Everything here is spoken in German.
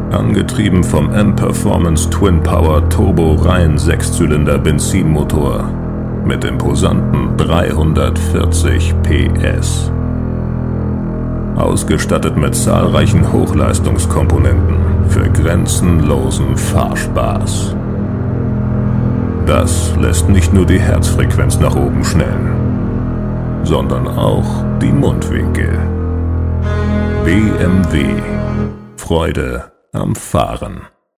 Angetrieben vom M-Performance Twin Power Turbo Rein 6-Zylinder Benzinmotor mit imposanten 340 PS. Ausgestattet mit zahlreichen Hochleistungskomponenten für grenzenlosen Fahrspaß. Das lässt nicht nur die Herzfrequenz nach oben schnellen, sondern auch die Mundwinkel. BMW. Freude am Fahren.